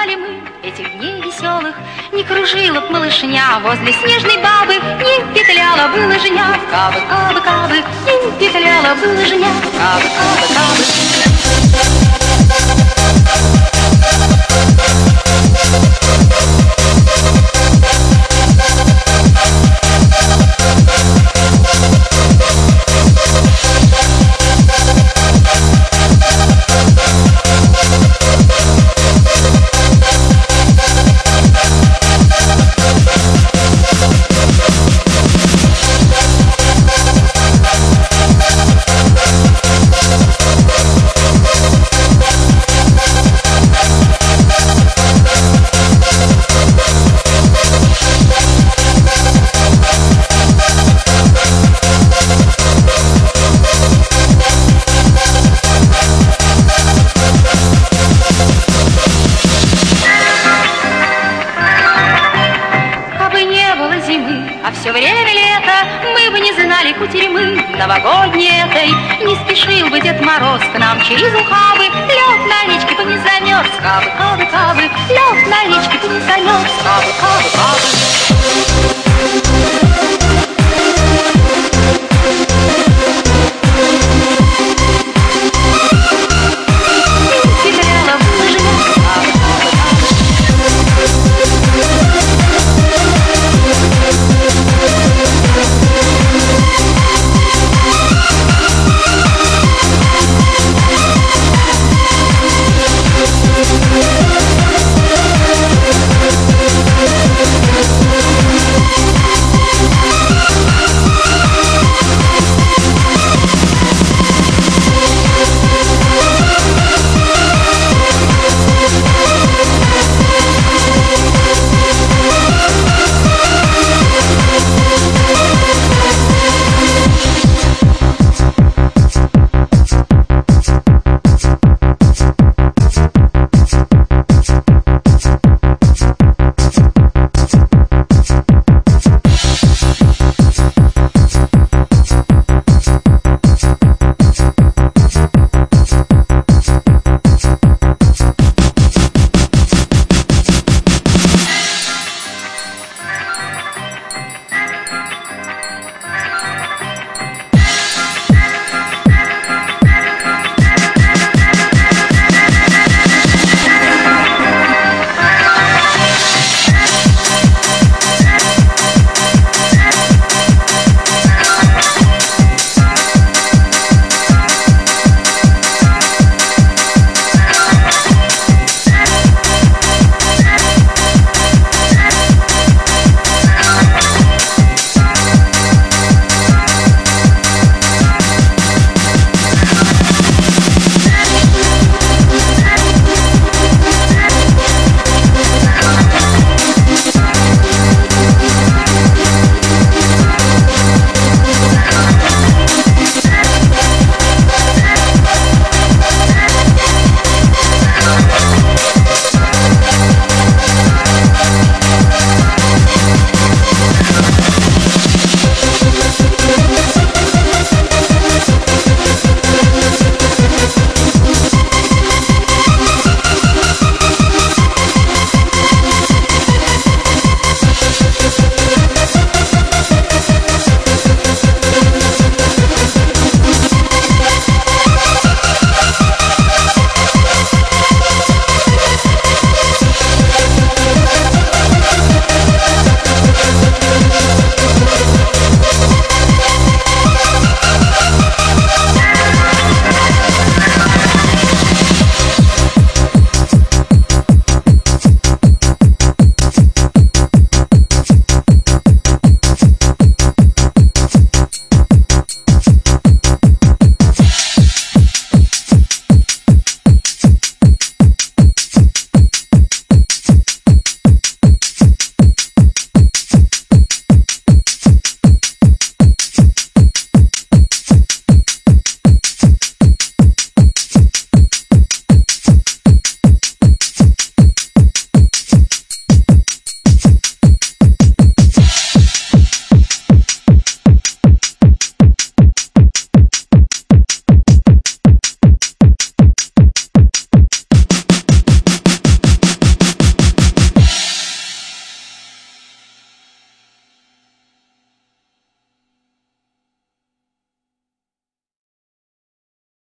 знали мы этих дней веселых, не кружила б малышня возле снежной бабы, не петляла бы лыжня. Кабы, кабы, кабы, не петляла бы лыжня. Кабы, кабы, кабы. А все время лето мы бы не знали кутерьмы новогодней этой. Не спешил бы Дед Мороз к нам через ухабы, лед на речке бы не замерз. Кабы, кабы, кабы, лед на речке бы не замерз. Кабы, кабы, кабы.